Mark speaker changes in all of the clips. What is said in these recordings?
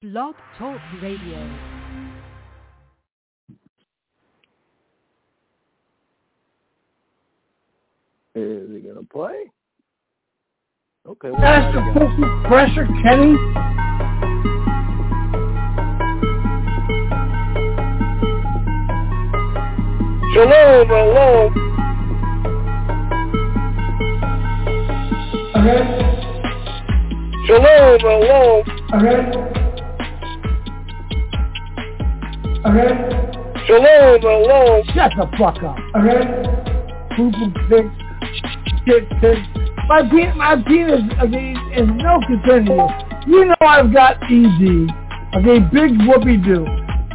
Speaker 1: Blog Talk Radio.
Speaker 2: Is he going to play? Okay.
Speaker 3: That's the fucking pressure, Kenny.
Speaker 2: Shalom, hello.
Speaker 3: Okay.
Speaker 2: Shalom, hello.
Speaker 3: Okay. Okay.
Speaker 2: Shalom, hello.
Speaker 3: Shut the fuck up. Okay. Pooping pigs. Shit pigs. My penis, okay, is no concern to you. You know I've got ED. Okay, big whoopee-doo.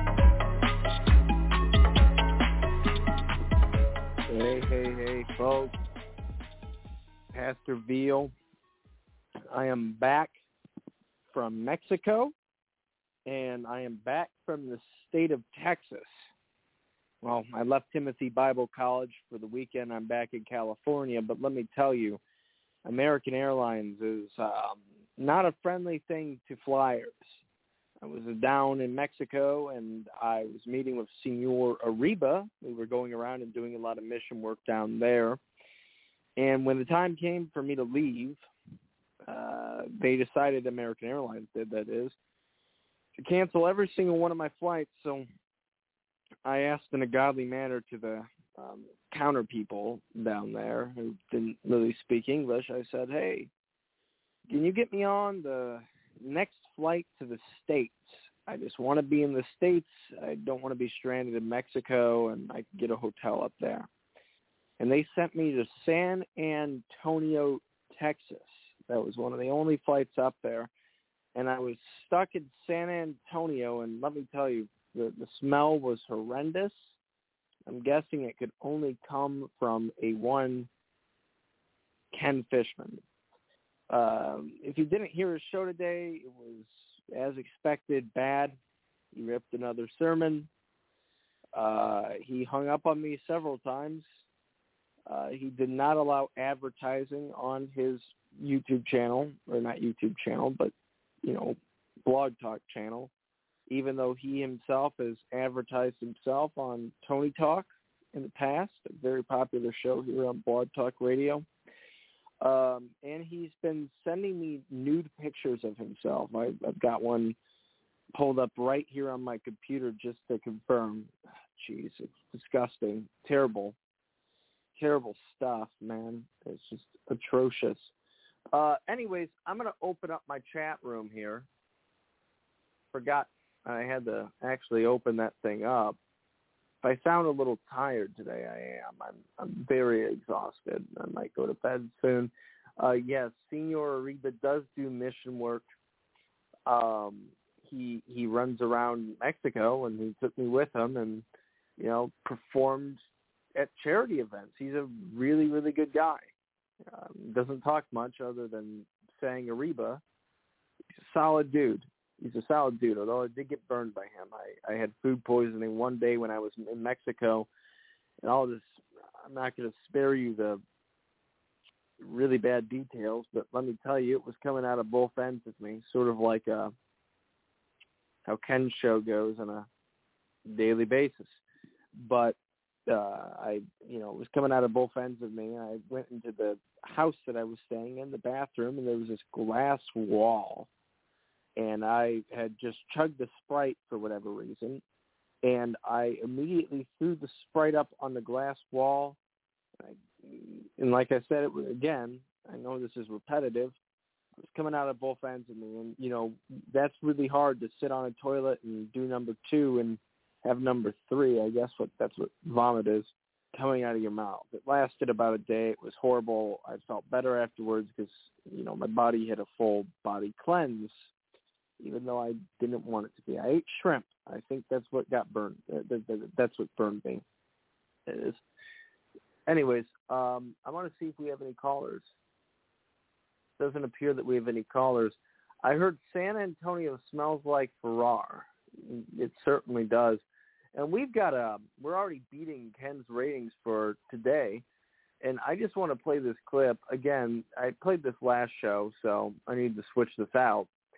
Speaker 2: Hey, folks. Pastor Veal. I am back from Mexico, and I am back from the state of Texas. Well, I left Timothy Bible College for the weekend. I'm back in California, but let me tell you, American Airlines is not a friendly thing to flyers. I was down in Mexico, and I was meeting with Senor Arriba. We were going around and doing a lot of mission work down there. And when the time came for me to leave, they decided, American Airlines did, that is, to cancel every single one of my flights. So I asked in a godly manner to the counter people down there who didn't really speak English. I said, hey, can you get me on the next flight to the States? I just want to be in the States. I don't want to be stranded in Mexico, and I can get a hotel up there. And they sent me to San Antonio, Texas. That was one of the only flights up there. And I was stuck in San Antonio, and let me tell you, the smell was horrendous. I'm guessing it could only come from one Ken Fishman. If you didn't hear his show today, it was, as expected, bad. He ripped another sermon. He hung up on me several times. He did not allow advertising on his YouTube channel, or not YouTube channel, but, Blog Talk channel, even though he himself has advertised himself on Tony Talk in the past, a very popular show here on Blog Talk Radio. And he's been sending me nude pictures of himself. I've got one pulled up right here on my computer just to confirm. Jeez, it's disgusting. Terrible stuff, man. It's just atrocious. Anyways, I'm going to open up my chat room here. Forgot I had to actually open that thing up. If I sound a little tired today, I am. I'm very exhausted. I might go to bed soon. Yes, Senor Arriba does do mission work. He runs around Mexico, and he took me with him, and performed at charity events. He's a really, really good guy. Doesn't talk much other than saying Arriba. He's a solid dude. Although I did get burned by him. I had food poisoning one day when I was in Mexico, and I'm not going to spare you the really bad details, but let me tell you, it was coming out of both ends of me, sort of like how Ken's show goes on a daily basis. But it was coming out of both ends of me. I went into the house that I was staying in, the bathroom, and there was this glass wall. And I had just chugged the Sprite for whatever reason, and I immediately threw the Sprite up on the glass wall. And like I said, I know this is repetitive. It was coming out of both ends of me. And, that's really hard to sit on a toilet and do number 2 and have number 3. I guess that's what vomit is, coming out of your mouth. It lasted about a day. It was horrible. I felt better afterwards because, my body had a full body cleanse, even though I didn't want it to be. I ate shrimp. I think that's what got burned. That's what burned me. It is. Anyways, I want to see if we have any callers. Doesn't appear that we have any callers. I heard San Antonio smells like Farrar. It certainly does. And we're already beating Ken's ratings for today. And I just want to play this clip. Again, I played this last show, so I need to switch this out.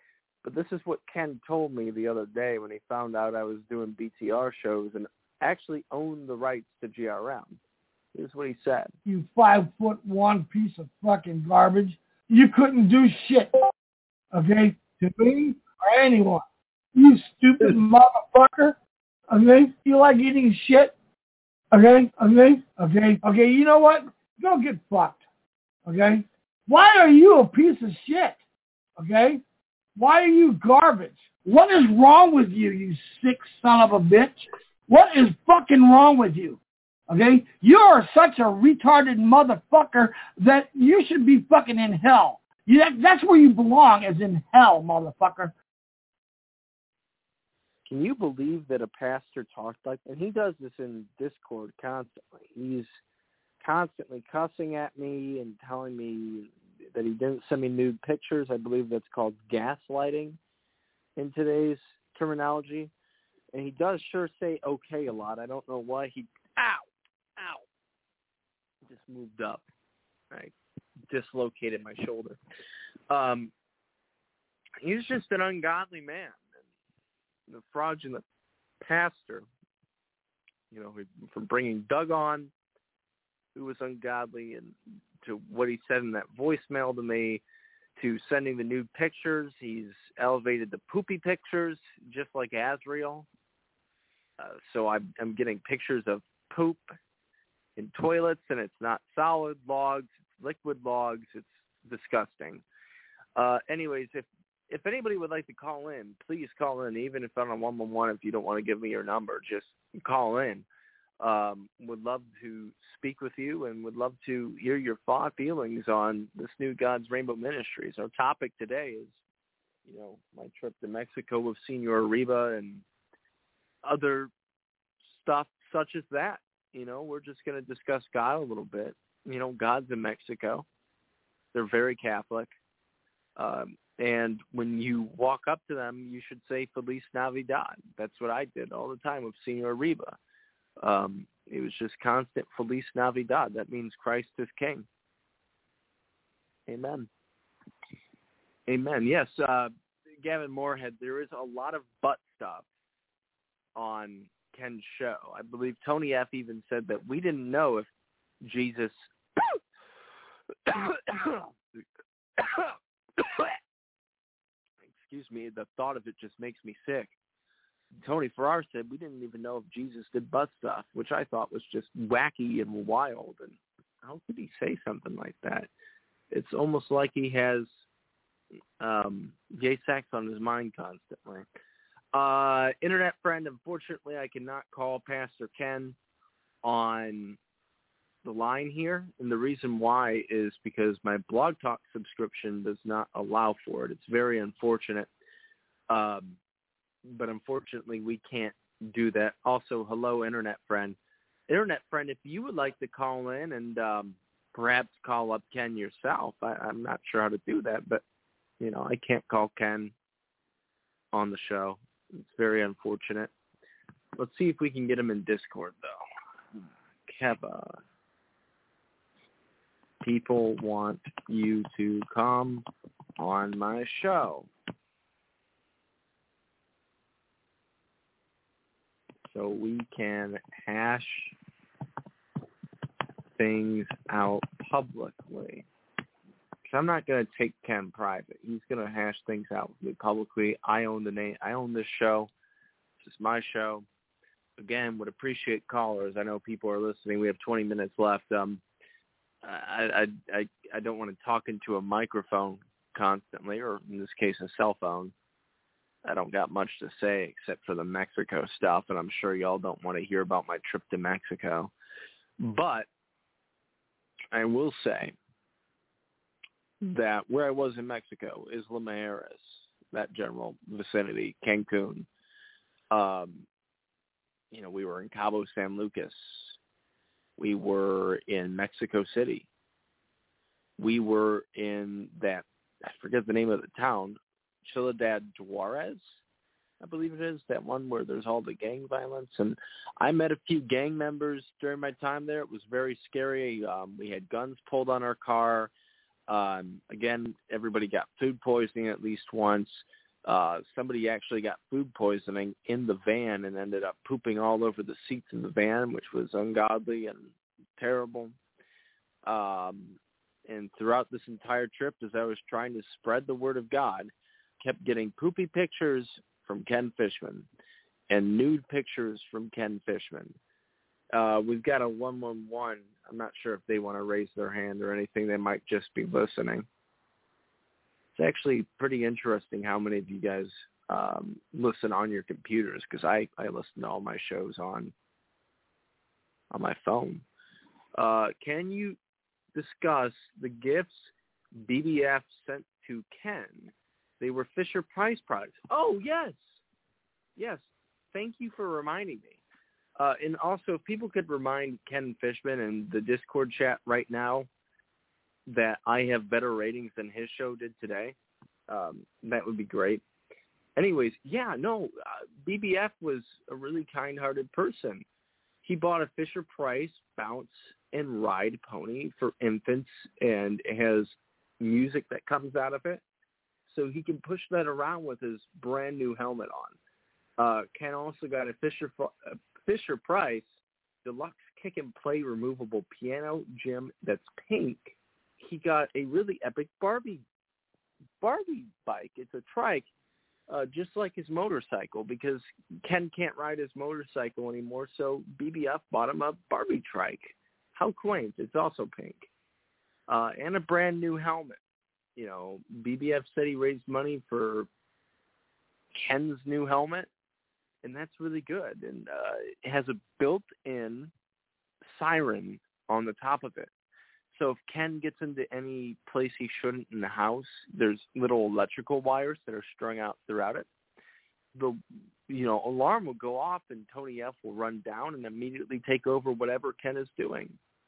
Speaker 2: But this is what Ken told me the other day when he found out I was doing BTR shows and actually owned the rights to GRM. Here's what he said.
Speaker 3: You 5'1" piece of fucking garbage. You couldn't do shit, okay, to me or anyone. You stupid motherfucker. Okay? You like eating shit? Okay? You know what? Go get fucked. Okay? Why are you a piece of shit? Okay? Why are you garbage? What is wrong with you, you sick son of a bitch? What is fucking wrong with you? Okay? You are such a retarded motherfucker that you should be fucking in hell. That's where you belong, as in hell, motherfucker.
Speaker 2: Can you believe that a pastor talks like that? And he does this in Discord constantly. He's constantly cussing at me and telling me that he didn't send me nude pictures. I believe that's called gaslighting in today's terminology. And he does sure say okay a lot. I don't know why he... Ow! Just moved up. I dislocated my shoulder. He's just an ungodly man. The fraudulent pastor, from bringing Doug on, who was ungodly, and to what he said in that voicemail to me, to sending the nude pictures. He's elevated the poopy pictures, just like Azrael. So I'm getting pictures of poop in toilets, and it's not solid logs, it's liquid logs. It's disgusting. Anyways, if anybody would like to call in, please call in, even if I'm on 111. If you don't want to give me your number, just call in. Would love to speak with you and would love to hear your feelings on this new God's Rainbow Ministries. Our topic today is, my trip to Mexico with Senor Reba and other stuff such as that. We're just going to discuss God a little bit. God's in Mexico. They're very Catholic. And when you walk up to them, you should say Feliz Navidad. That's what I did all the time with Senor Reba. It was just constant Feliz Navidad. That means Christ is King. Amen. Amen. Yes, Gavin Moorhead, there is a lot of butt stuff on Ken's show. I believe Tony F. even said that we didn't know if Jesus... Excuse me, the thought of it just makes me sick. Tony Farrar said we didn't even know if Jesus did butt stuff, which I thought was just wacky and wild. And how could he say something like that? It's almost like he has gay sex on his mind constantly. Internet friend, unfortunately, I cannot call Pastor Ken on the line here, and the reason why is because my Blog Talk subscription does not allow for it. It's very unfortunate, but unfortunately we can't do that. Also, hello, Internet friend. Internet friend, if you would like to call in and perhaps call up Ken yourself, I'm not sure how to do that, but, I can't call Ken on the show. It's very unfortunate. Let's see if we can get him in Discord, though. Keva. People want you to come on my show. So we can hash things out publicly. Because I'm not going to take Ken private. He's going to hash things out with me publicly. I own the name. I own this show. This is my show. Again, would appreciate callers. I know people are listening. We have 20 minutes left. I don't want to talk into a microphone constantly, or in this case, a cell phone. I don't got much to say except for the Mexico stuff, and I'm sure y'all don't want to hear about my trip to Mexico. But I will say that where I was in Mexico, Isla Mujeres, that general vicinity, Cancun, we were in Cabo San Lucas. We were in Mexico City. We were in that, I forget the name of the town, Ciudad Juarez, I believe it is, that one where there's all the gang violence. And I met a few gang members during my time there. It was very scary. We had guns pulled on our car. Again, everybody got food poisoning at least once. Somebody actually got food poisoning in the van and ended up pooping all over the seats in the van, which was ungodly and terrible. And throughout this entire trip, as I was trying to spread the word of God, kept getting poopy pictures from Ken Fishman and nude pictures from Ken Fishman. We've got a 111. I'm not sure if they want to raise their hand or anything. They might just be listening. It's actually pretty interesting how many of you guys listen on your computers, because I listen to all my shows on my phone. Can you discuss the gifts BBF sent to Ken? They were Fisher-Price products. Oh, yes. Yes. Thank you for reminding me. And also, if people could remind Ken Fishman in the Discord chat right now that I have better ratings than his show did today, that would be great. Anyways, BBF was a really kind-hearted person. He bought a Fisher-Price bounce and ride pony for infants, and it has music that comes out of it, so he can push that around with his brand new helmet on. Ken also got a Fisher-Price deluxe kick and play removable piano gym that's pink. He got a really epic Barbie bike. It's a trike, just like his motorcycle, because Ken can't ride his motorcycle anymore, so BBF bought him a Barbie trike. How quaint. It's also pink. And a brand new helmet. You know, BBF said he raised money for Ken's new helmet, and that's really good. And it has a built-in siren on the top of it. So if Ken gets into any place he shouldn't in the house, there's little electrical wires that are strung out throughout it. The alarm will go off, and Tony F will run down and immediately take over whatever Ken is doing.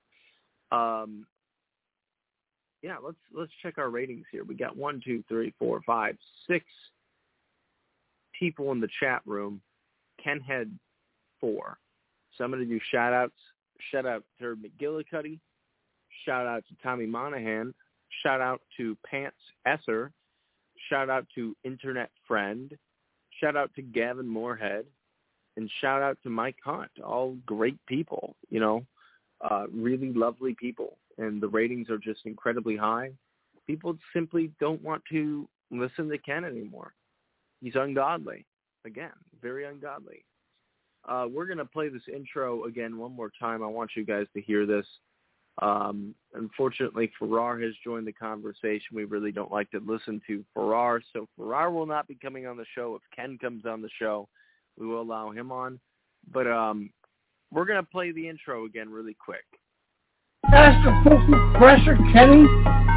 Speaker 2: Let's check our ratings here. We got 1, 2, 3, 4, 5, 6 people in the chat room. Ken had 4. So I'm going to do shout-outs. Shout-out to McGillicuddy. Shout-out to Tommy Monahan. Shout-out to Pants Esser. Shout-out to Internet Friend. Shout-out to Gavin Moorhead. And shout-out to Mike Hunt. All great people, really lovely people. And the ratings are just incredibly high. People simply don't want to listen to Ken anymore. He's ungodly. Again, very ungodly. We're going to play this intro again one more time. I want you guys to hear this. Unfortunately, Farrar has joined the conversation. We really don't like to listen to Farrar, so Farrar will not be coming on the show. If Ken comes on the show, we will allow him on. But we're going to play the intro again really quick.
Speaker 3: Master Focus Pressure, Kenny.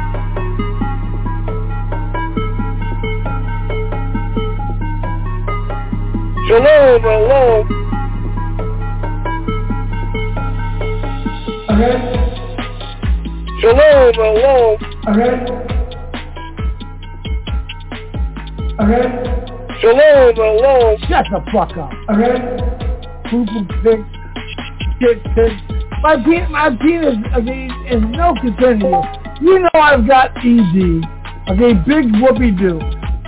Speaker 3: Hello. Okay. Hello. Okay. Hello. Shut the fuck up. Okay. Poop pigs. Shit pigs. My penis, is no concern to you. You know I've got ED. Okay, big whoopee-doo.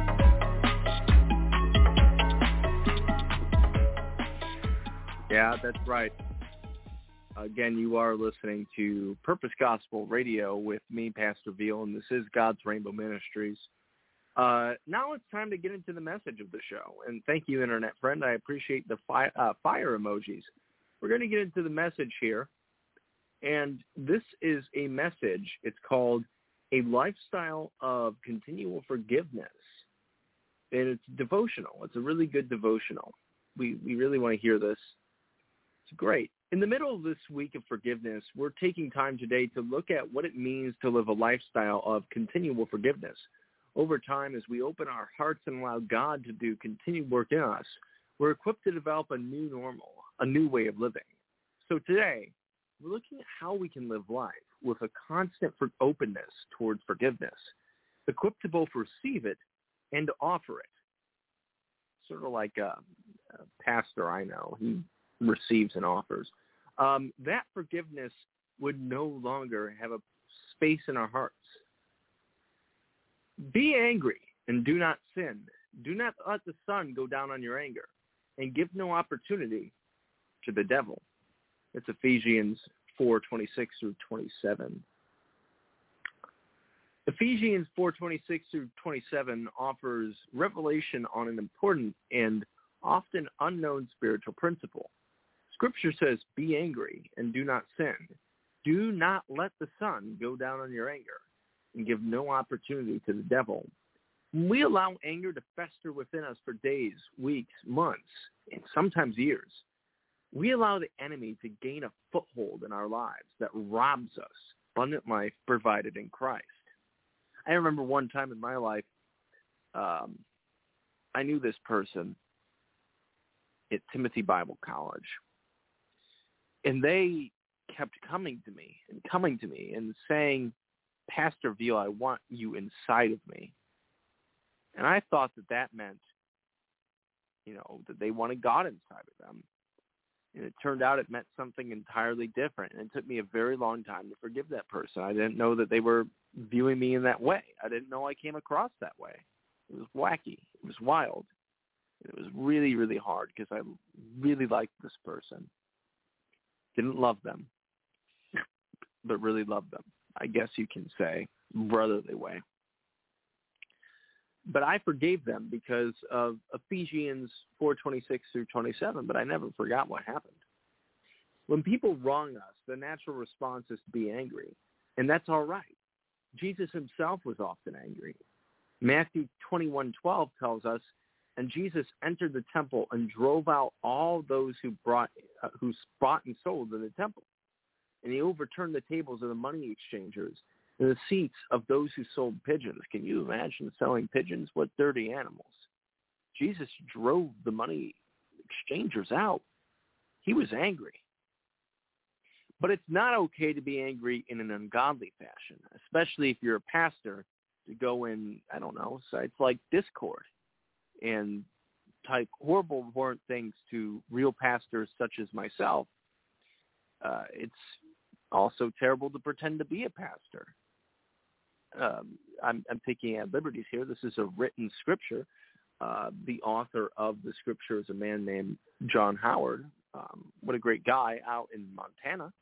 Speaker 2: Yeah, that's right. Again, you are listening to Purpose Gospel Radio with me, Pastor Veal, and this is God's Rainbow Ministries. Now it's time to get into the message of the show. And thank you, Internet Friend. I appreciate the fire emojis. We're going to get into the message here. And this is a message. It's called A Lifestyle of Continual Forgiveness. And it's devotional. It's a really good devotional. We really want to hear this. It's great. In the middle of this week of forgiveness, we're taking time today to look at what it means to live a lifestyle of continual forgiveness. Over time, as we open our hearts and allow God to do continued work in us, we're equipped to develop a new normal, a new way of living. So today, we're looking at how we can live life with a constant openness towards forgiveness, equipped to both receive it and to offer it. Sort of like a pastor I know. He receives and offers. That forgiveness would no longer have a space in our hearts. Be angry and do not sin. Do not let the sun go down on your anger, and give no opportunity to the devil. It's Ephesians 4:26 through 27. Ephesians 4:26 through 27 offers revelation on an important and often unknown spiritual principle. Scripture says, be angry and do not sin. Do not let the sun go down on your anger, and give no opportunity to the devil. When we allow anger to fester within us for days, weeks, months, and sometimes years, we allow the enemy to gain a foothold in our lives that robs us abundant life provided in Christ. I remember one time in my life, I knew this person at Timothy Bible College, and they kept coming to me and saying, Pastor Veal, I want you inside of me. And I thought that meant, that they wanted God inside of them. And it turned out it meant something entirely different. And it took me a very long time to forgive that person. I didn't know that they were viewing me in that way. I didn't know I came across that way. It was wacky. It was wild. It was really, really hard because I really liked this person. Didn't love them, but really loved them. I guess you can say, brotherly way. But I forgave them because of Ephesians 4:26 through 27, but I never forgot what happened. When people wrong us, the natural response is to be angry, and that's all right. Jesus himself was often angry. Matthew 21:12 tells us, and Jesus entered the temple and drove out all those who bought and sold in the temple. And he overturned the tables of the money exchangers and the seats of those who sold pigeons. Can you imagine selling pigeons? What dirty animals. Jesus drove the money exchangers out. He was angry. But it's not okay to be angry in an ungodly fashion, especially if you're a pastor, to go in, sites like Discord and type horrible, abhorrent things to real pastors such as myself. It's also terrible to pretend to be a pastor. I'm taking at liberties here. This is a written scripture. The author of the scripture is a man named John Howard. What a great guy out in Montana.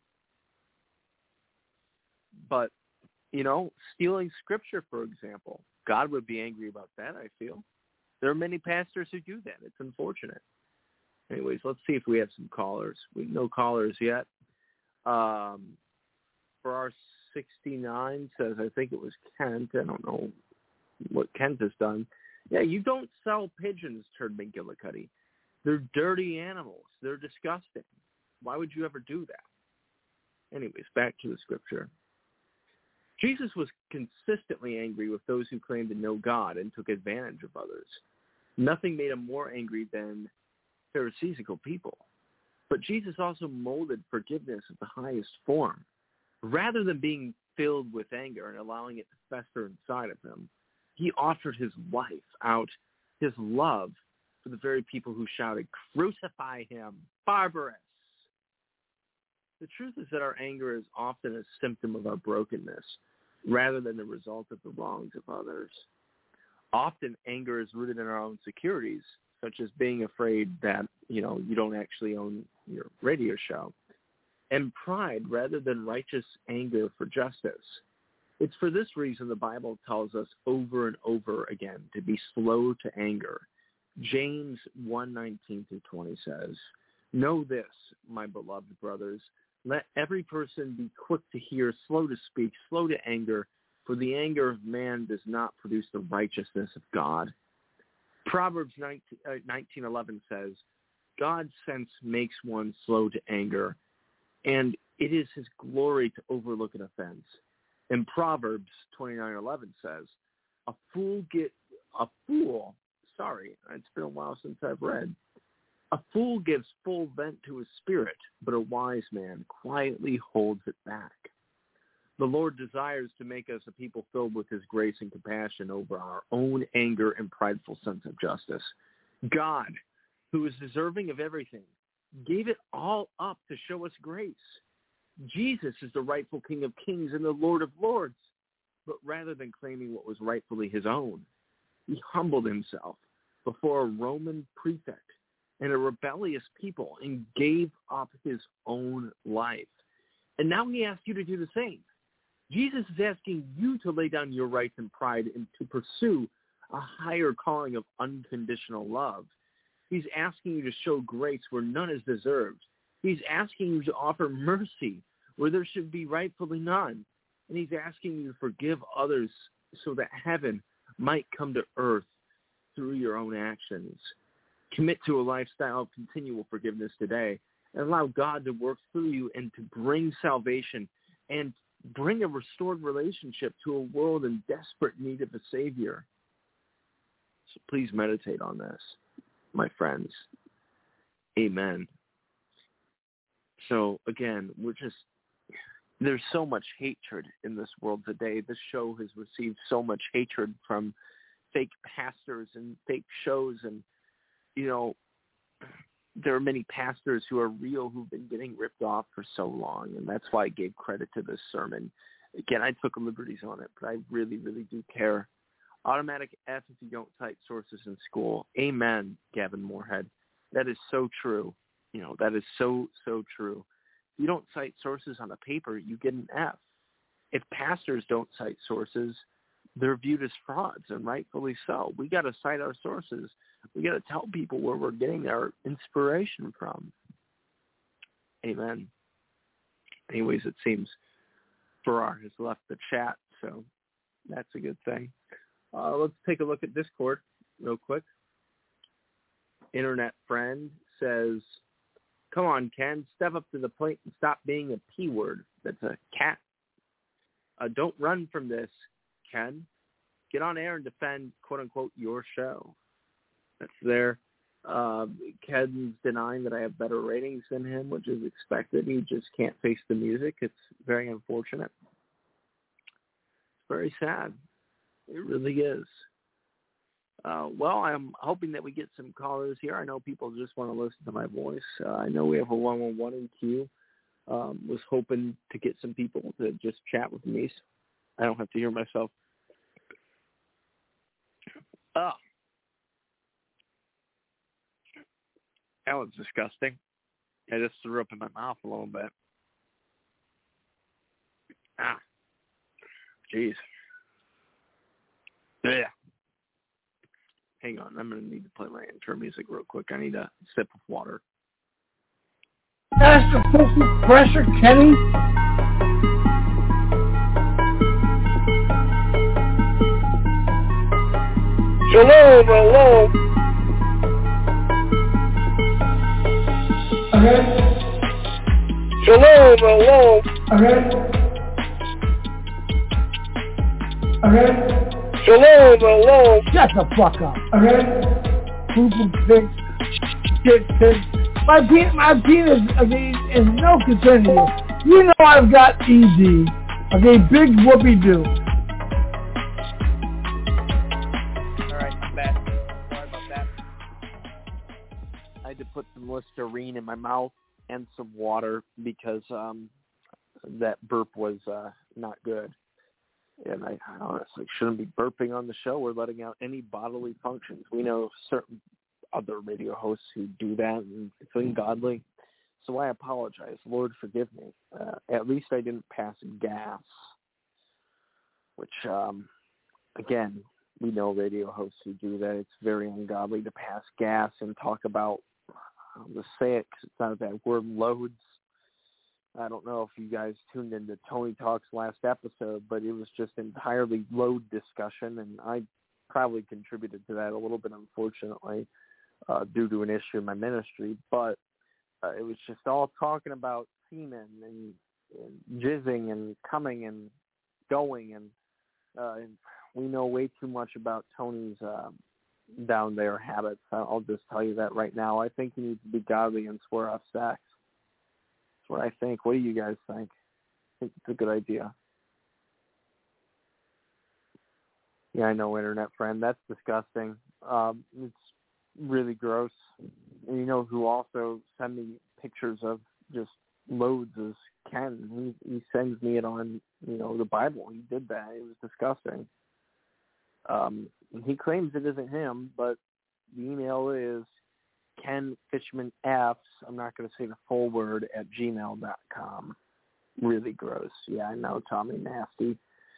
Speaker 2: But, stealing scripture, for example, God would be angry about that, I feel. There are many pastors who do that. It's unfortunate. Anyways, let's see if we have some callers. No callers yet. For our 69 says, I think it was Kent. I don't know what Kent has done. Yeah, you don't sell pigeons, Turd McGillicuddy. They're dirty animals. They're disgusting. Why would you ever do that? Anyways, back to the scripture. Jesus was consistently angry with those who claimed to know God and took advantage of others. Nothing made him more angry than Pharisaical people. But Jesus also molded forgiveness at the highest form. Rather than being filled with anger and allowing it to fester inside of him, he offered his life out, his love, for the very people who shouted, "Crucify him, barbarous." The truth is that our anger is often a symptom of our brokenness rather than the result of the wrongs of others. Often anger is rooted in our own securities, such as being afraid that, you don't actually own your radio show, and pride rather than righteous anger for justice. It's for this reason the Bible tells us over and over again to be slow to anger. James 1:19-20 says, "Know this, my beloved brothers, let every person be quick to hear, slow to speak, slow to anger, for the anger of man does not produce the righteousness of God." Proverbs 19:11 says, "God's sense makes one slow to anger, and it is his glory to overlook an offense." And Proverbs 29:11 says, it's been a while since I've read, "A fool gives full vent to his spirit, but a wise man quietly holds it back." The Lord desires to make us a people filled with his grace and compassion over our own anger and prideful sense of justice. God, who is deserving of everything, gave it all up to show us grace. Jesus is the rightful King of Kings and the Lord of Lords. But rather than claiming what was rightfully his own, he humbled himself, before a Roman prefect and a rebellious people and gave up his own life. And now he asks you to do the same. Jesus is asking you to lay down your rights and pride and to pursue a higher calling of unconditional love. He's asking you to show grace where none is deserved. He's asking you to offer mercy where there should be rightfully none. And he's asking you to forgive others so that heaven might come to earth through your own actions. Commit to a lifestyle of continual forgiveness today and allow God to work through you and to bring salvation and bring a restored relationship to a world in desperate need of a Savior. So please meditate on this, my friends. Amen. So again, there's so much hatred in this world today. This show has received so much hatred from fake pastors and fake shows. And, there are many pastors who are real who've been getting ripped off for so long. And that's why I gave credit to this sermon. Again, I took liberties on it, but I really, really do care. Automatic F if you don't cite sources in school. Amen, Gavin Moorhead. That is so true. That is so, so true. If you don't cite sources on a paper, you get an F. If pastors don't cite sources, they're viewed as frauds, and rightfully so. We got to cite our sources. We got to tell people where we're getting our inspiration from. Amen. Anyways, it seems Farrar has left the chat, so that's a good thing. Let's take a look at Discord real quick. Internet friend says, come on, Ken, step up to the plate and stop being a P word. That's a cat. Don't run from this, Ken. Get on air and defend, quote-unquote, your show. That's there. Ken's denying that I have better ratings than him, which is expected. He just can't face the music. It's very unfortunate. It's very sad. It really is. Well, I'm hoping that we get some callers here. I know people just want to listen to my voice. I know we have a 111 in queue. Was hoping to get some people to just chat with me. So I don't have to hear myself. Oh. That was disgusting. I just threw up in my mouth a little bit. Jeez. Yeah. Hang on, I'm going to need to play my intro music real quick. I need a sip of water.
Speaker 3: Master Focus Pressure, Kenny. Shalom, hello. Okay. Shalom, hello. Okay. Okay. Shalom, hello. Shut the fuck up. Okay. Pooping pigs, shit pigs. My penis, is no concern to you. You know I've got ED. Okay, big whoopee-doo.
Speaker 2: All right, I'm back. Sorry about that. I had to put some Listerine in my mouth and some water because that burp was not good. And I honestly shouldn't be burping on the show or letting out any bodily functions. We know certain other radio hosts who do that, and it's ungodly. So I apologize. Lord, forgive me. At least I didn't pass gas, which, again, we know radio hosts who do that. It's very ungodly to pass gas and talk about, I'll just say it because it's not a bad word, loads. I don't know if you guys tuned into Tony Talk's last episode, but it was just entirely load discussion, and I probably contributed to that a little bit, unfortunately, due to an issue in my ministry. But it was just all talking about semen and jizzing and coming and going, and we know way too much about Tony's down there habits. I'll just tell you that right now. I think he needs to be godly and swear off sex. What I think. What do you guys think? I think it's a good idea. Yeah, I know, internet friend. That's disgusting. It's really gross. And you know who also send me pictures of just loads is Ken. He sends me it on, the Bible. He did that. It was disgusting. He claims it isn't him, but The email is KenFishmanFs, I'm not going to say the full word, at gmail.com. Really gross. Yeah, I know, Tommy, nasty.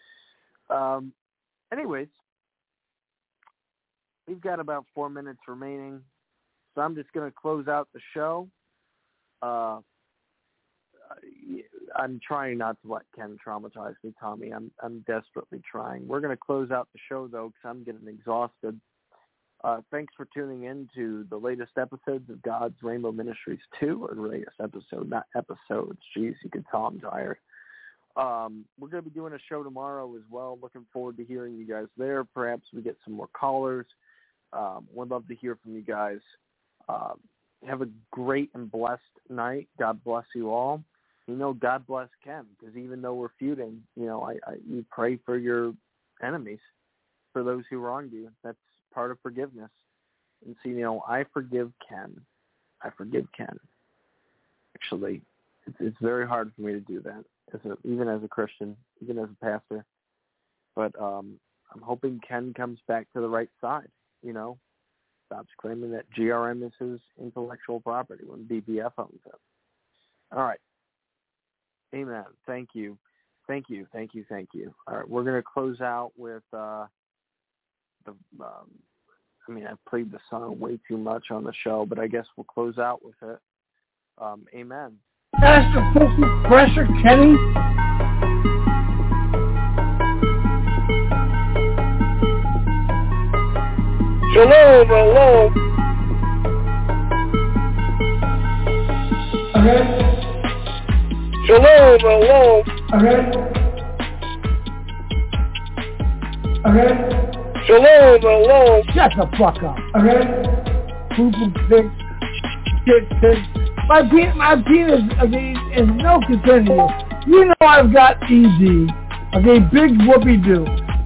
Speaker 2: Anyways, we've got about 4 minutes remaining, so I'm just going to close out the show. I'm trying not to let Ken traumatize me, Tommy. I'm desperately trying. We're going to close out the show, though, because I'm getting exhausted. Thanks for tuning in to the latest episodes of God's Rainbow Ministries 2, or the latest episode, not episodes. Jeez, you can tell I'm tired. We're going to be doing a show tomorrow as well. Looking forward to hearing you guys there. Perhaps we get some more callers. Would love to hear from you guys. Have a great and blessed night. God bless you all. God bless Ken, because even though we're feuding, you pray for your enemies, for those who wronged you. That's part of forgiveness. And see, I forgive Ken. Actually, it's very hard for me to do that, even as a Christian, even as a pastor. But I'm hoping Ken comes back to the right side, stops claiming that GRM is his intellectual property when BBF owns it. All right. Amen. Thank you. All right, we're going to close out with I played the song way too much on the show, but I guess we'll close out with it. Amen.
Speaker 3: Pastor Pussy Pressure Kenny. Shalom. Okay. Shalom. Okay. Shalom. Shut the fuck up. Okay. Pooping pigs. Shit pigs. My penis, is no concern to you. I've got ED. Okay, big whoopee-doo.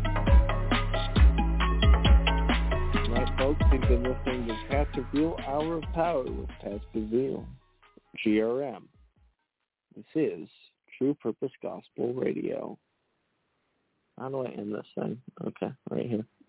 Speaker 2: Right, folks, you've been listening to Pastor Veal Hour of Power with Pastor Veal, GRM. This is True Purpose Gospel Radio. How do I end this thing? Okay, right here.